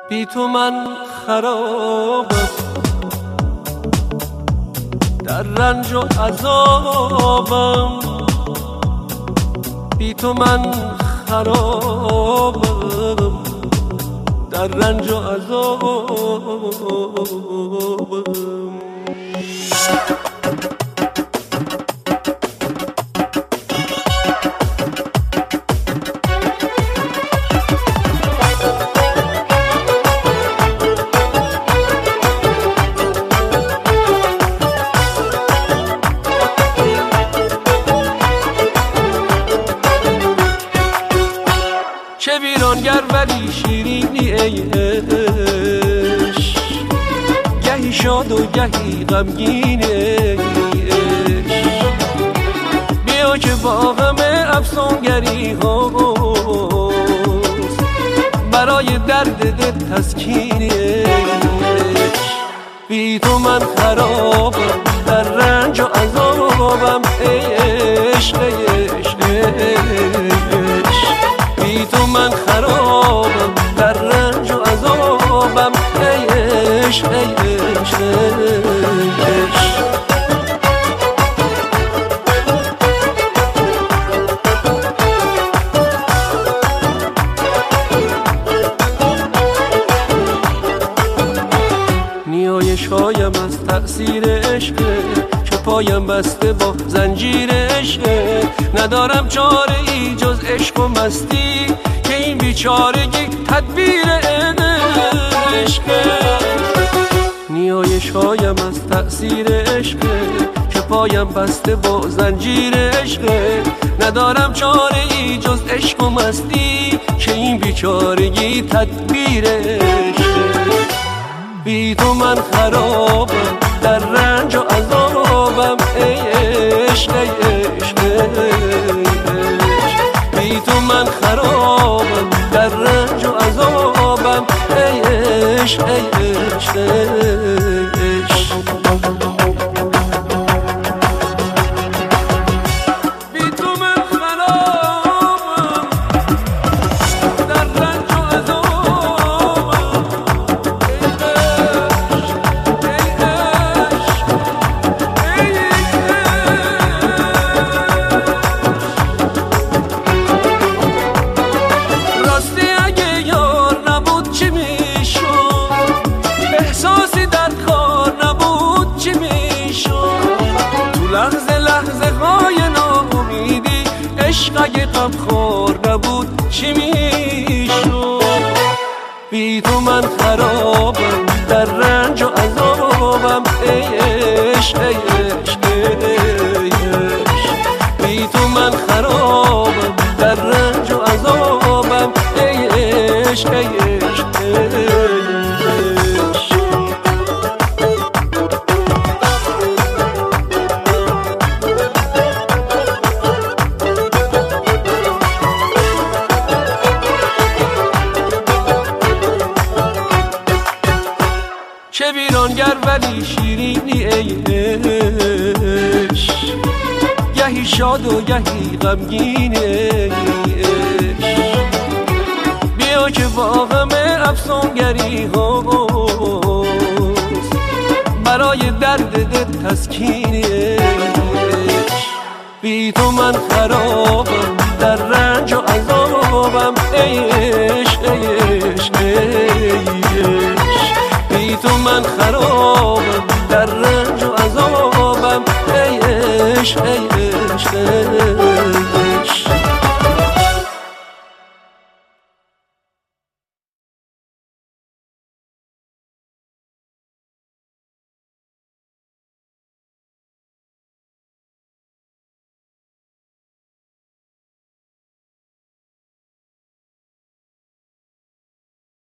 بی تو من خرابم، در رنج و عذابم. بی تو من خرابم، در رنج و عذابم. چه ویرانگر ولی شیرینی ای عشق، گهی شاد و گهی غمگین ای عشق. بیا که با غم افسونگری هاست، برای درد دل تسکین ای عشق. بی تو من خرابم، در رنج و عذابم ای عشق ای عشق ای عشق. بی تو من خرابم، در رنج و عذابم ای عشق ای عشق ای عشق. نیایش‌هایم از تأثیر عشق، که پایم بسته با زنجیر عشق. ندارم چاره ای جز عشق و مستی، که این بیچارگی تدبیر عشق. نیایش‌هایم از تأثیر عشق، که پایم بسته با زنجیر عشق. ندارم چاره ای جز عشق و مستی، که این بیچارگی تدبیر عشق. بی تو من خرابم، در رنج و عذابم ای عشق ای عشق ای عشق. بی تو من خرابم، در رنج و عذابم ای عشق ای عشق ای عشق. لحظه لحظه های ناامیدی، عشق اگه غمخوار نبود چی میشد؟ بی تو من خرابم، در رنج و عذابم ای عشق ای عشق ای عشق. بی تو من خرابم، در رنج و عذابم ای عشق ای عشق ای عشق. چه ویرانگر ولی شیرینی ای عشق، گهی شاد و گهی غمگین ای عشق. بیا که با غم افسونگری هاست، برای درد دل تسکین ای عشق. بی تو من خرابم، در رنج و عذابم ای عشق ای عشق ای عشق. بی تو من خرابم، در رنج و عذابم ای عشق ای عشق.